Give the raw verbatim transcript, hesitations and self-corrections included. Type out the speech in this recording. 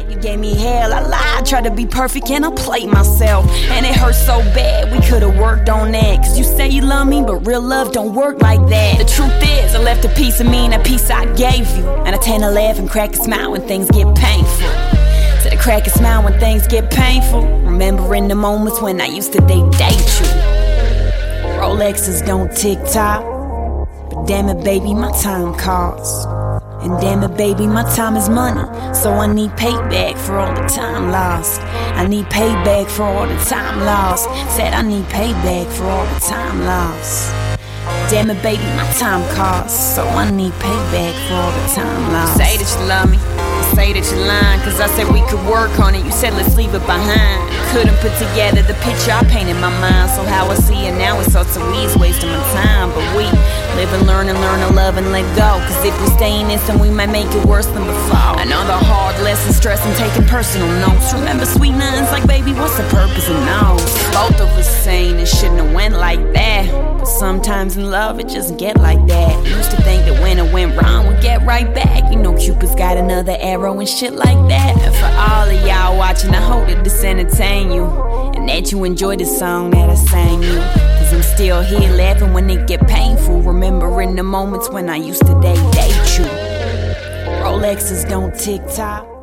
You gave me hell, I lied, tried to be perfect and I played myself. And it hurt so bad, we could've worked on that. Cause you say you love me, but real love don't work like that. The truth is, I left a piece of me and a piece I gave you. And I tend to laugh and crack a smile when things get painful. To the crack a smile when things get painful. Remembering the moments when I used to date, date you. Rolexes don't tick-tock, but damn it baby, my time costs. And damn it baby, my time is money, so I need payback for all the time lost. I need payback for all the time lost. Said I need payback for all the time lost. Damn it baby, my time costs, so I need payback for all the time lost. You say that you love me, you say that you're lying, cause I said we could work on it, you said let's leave it behind. Couldn't put together the picture I painted in my mind, so how I see it now it's sorts of weeds wasting my time. But we live and learn and learn to love and let go, cause if we stay in this then we might make it worse than before. I know the hard lessons, stress and taking personal notes. Remember sweet nothings like baby, what's the purpose of those? Both of us saying it shouldn't have went like that, but sometimes in love it just get like that. Used to think that when it went wrong we'd get right back. You know Cupid's got another arrow and shit like that. And for all of y'all watching, I hope that this entertain you, and that you enjoy the song that I sang you. Cause I'm still here laughing when it get painful, remembering the moments when I used to date, date you. Rolexes don't tick-tock.